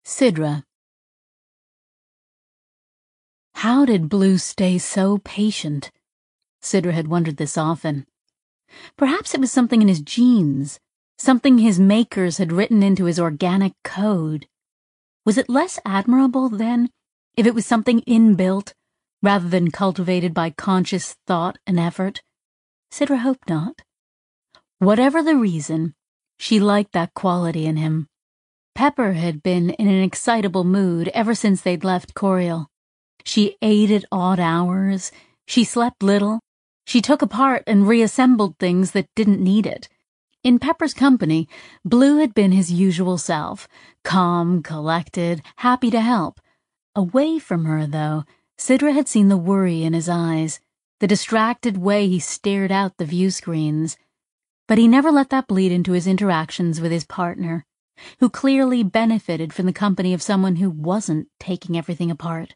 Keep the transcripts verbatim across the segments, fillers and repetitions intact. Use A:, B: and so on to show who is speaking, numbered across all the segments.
A: Sidra. How did Blue stay so patient? Sidra had wondered this often. Perhaps it was something in his genes, something his makers had written into his organic code. Was it less admirable, then, if it was something inbuilt, rather than cultivated by conscious thought and effort? Sidra hoped not. Whatever the reason, she liked that quality in him. Pepper had been in an excitable mood ever since they'd left Coriel. She ate at odd hours, she slept little, she took apart and reassembled things that didn't need it. In Pepper's company, Blue had been his usual self, calm, collected, happy to help. Away from her, though, Sidra had seen the worry in his eyes, the distracted way he stared out the view screens. But he never let that bleed into his interactions with his partner, who clearly benefited from the company of someone who wasn't taking everything apart.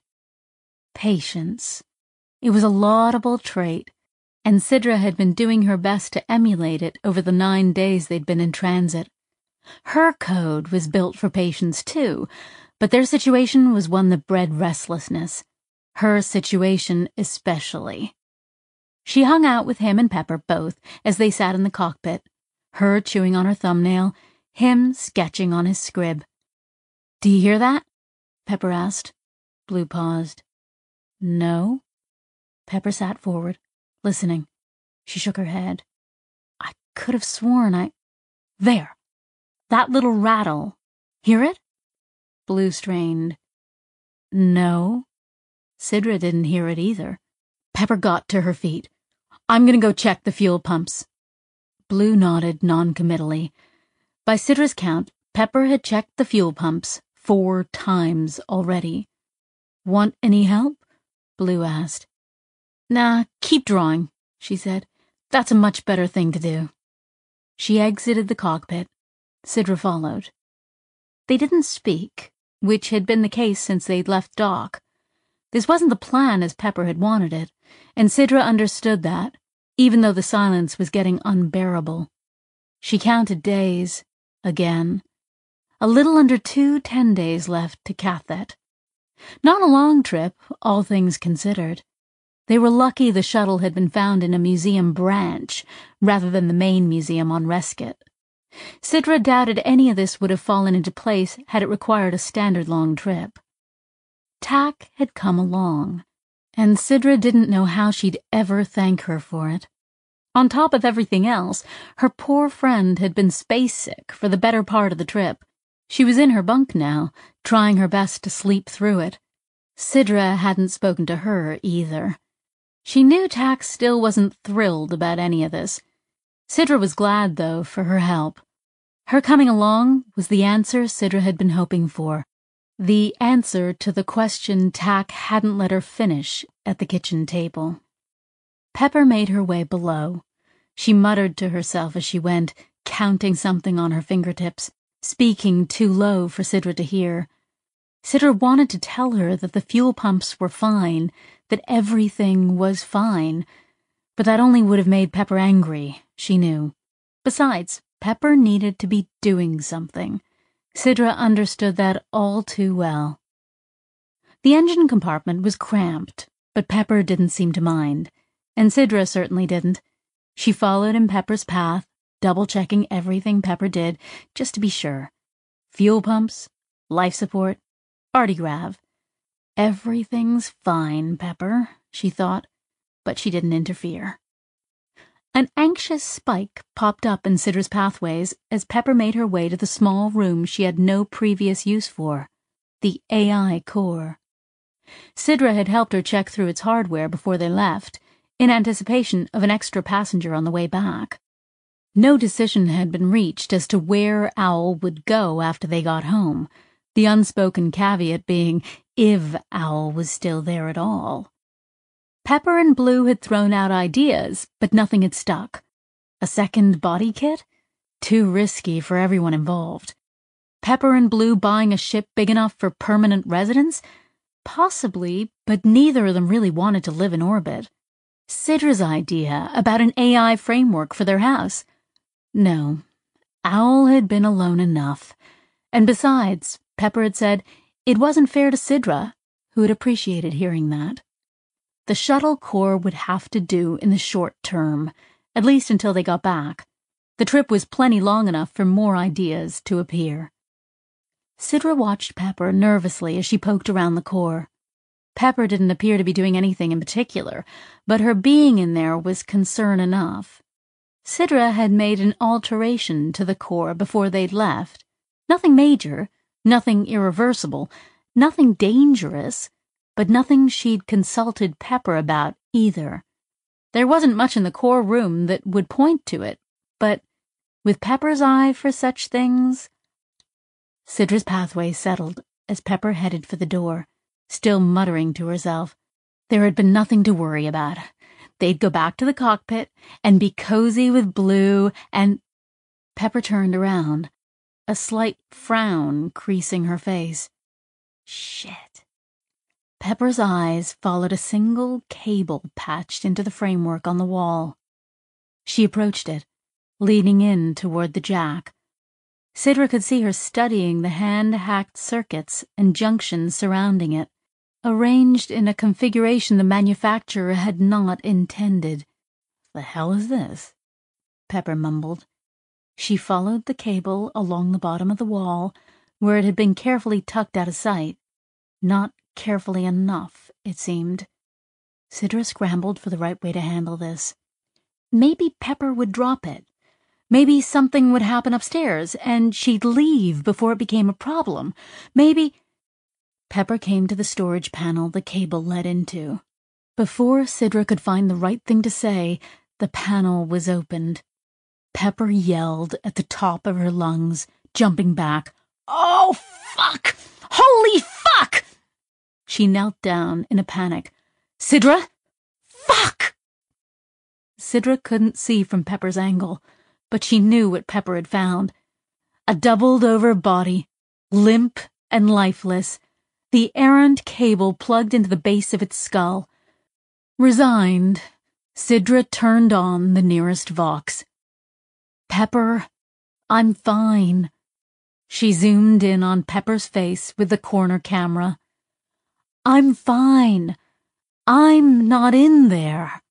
A: Patience. It was a laudable trait, and Sidra had been doing her best to emulate it over the nine days they'd been in transit. Her code was built for patience, too, but their situation was one that bred restlessness. Her situation especially. She hung out with him and Pepper both as they sat in the cockpit, her chewing on her thumbnail, him sketching on his scrib. "Do you hear that?" Pepper asked. Blue paused. "No." Pepper sat forward, listening. She shook her head. "I could have sworn I... There! That little rattle. Hear it?" Blue strained. "No." Sidra didn't hear it either. Pepper got to her feet. "I'm gonna go check the fuel pumps." Blue nodded noncommittally. By Sidra's count, Pepper had checked the fuel pumps four times already. "Want any help?" Blue asked. "Nah, keep drawing," she said. "That's a much better thing to do." She exited the cockpit. Sidra followed. They didn't speak, which had been the case since they'd left dock. This wasn't the plan as Pepper had wanted it, and Sidra understood that, even though the silence was getting unbearable. She counted days, again. A little under two ten days left to Cathet. Not a long trip, all things considered. They were lucky the shuttle had been found in a museum branch, rather than the main museum on Resket. Sidra doubted any of this would have fallen into place had it required a standard long trip. Tak had come along, and Sidra didn't know how she'd ever thank her for it. On top of everything else, her poor friend had been space sick for the better part of the trip. She was in her bunk now, trying her best to sleep through it. Sidra hadn't spoken to her either. She knew Tak still wasn't thrilled about any of this. Sidra was glad, though, for her help. Her coming along was the answer Sidra had been hoping for. The answer to the question Tak hadn't let her finish at the kitchen table. Pepper made her way below. She muttered to herself as she went, counting something on her fingertips, speaking too low for Sidra to hear. Sidra wanted to tell her that the fuel pumps were fine, that everything was fine, but that only would have made Pepper angry, she knew. Besides, Pepper needed to be doing something. Sidra understood that all too well. The engine compartment was cramped, but Pepper didn't seem to mind, and Sidra certainly didn't. She followed in Pepper's path, double-checking everything Pepper did, just to be sure. Fuel pumps, life support, artigrav. Everything's fine, Pepper, she thought, but she didn't interfere. An anxious spike popped up in Sidra's pathways as Pepper made her way to the small room she had no previous use for, the A I core. Sidra had helped her check through its hardware before they left, in anticipation of an extra passenger on the way back. No decision had been reached as to where Owl would go after they got home, the unspoken caveat being if Owl was still there at all. Pepper and Blue had thrown out ideas, but nothing had stuck. A second body kit? Too risky for everyone involved. Pepper and Blue buying a ship big enough for permanent residence? Possibly, but neither of them really wanted to live in orbit. Sidra's idea about an A I framework for their house? No. Owl had been alone enough. And besides, Pepper had said it wasn't fair to Sidra, who had appreciated hearing that. The shuttle core would have to do in the short term, at least until they got back. The trip was plenty long enough for more ideas to appear. Sidra watched Pepper nervously as she poked around the core. Pepper didn't appear to be doing anything in particular, but her being in there was concern enough. Sidra had made an alteration to the core before they'd left. Nothing major, nothing irreversible, nothing dangerous, but nothing she'd consulted Pepper about either. There wasn't much in the core room that would point to it, but with Pepper's eye for such things... Sidra's pathway settled as Pepper headed for the door, still muttering to herself. There had been nothing to worry about. They'd go back to the cockpit and be cozy with Blue and... Pepper turned around, a slight frown creasing her face. Shit. Pepper's eyes followed a single cable patched into the framework on the wall. She approached it, leaning in toward the jack. Sidra could see her studying the hand-hacked circuits and junctions surrounding it, arranged in a configuration the manufacturer had not intended. The hell is this? Pepper mumbled. She followed the cable along the bottom of the wall, where it had been carefully tucked out of sight. Not carefully enough, it seemed. Sidra scrambled for the right way to handle this. Maybe Pepper would drop it. Maybe something would happen upstairs, and she'd leave before it became a problem. Maybe... Pepper came to the storage panel the cable led into. Before Sidra could find the right thing to say, the panel was opened. Pepper yelled at the top of her lungs, jumping back. Oh, fuck! Holy fuck! She knelt down in a panic. Sidra? Fuck! Sidra couldn't see from Pepper's angle, but she knew what Pepper had found. A doubled-over body, limp and lifeless, the errant cable plugged into the base of its skull. Resigned, Sidra turned on the nearest Vox. Pepper, I'm fine. She zoomed in on Pepper's face with the corner camera. I'm fine. I'm not in there.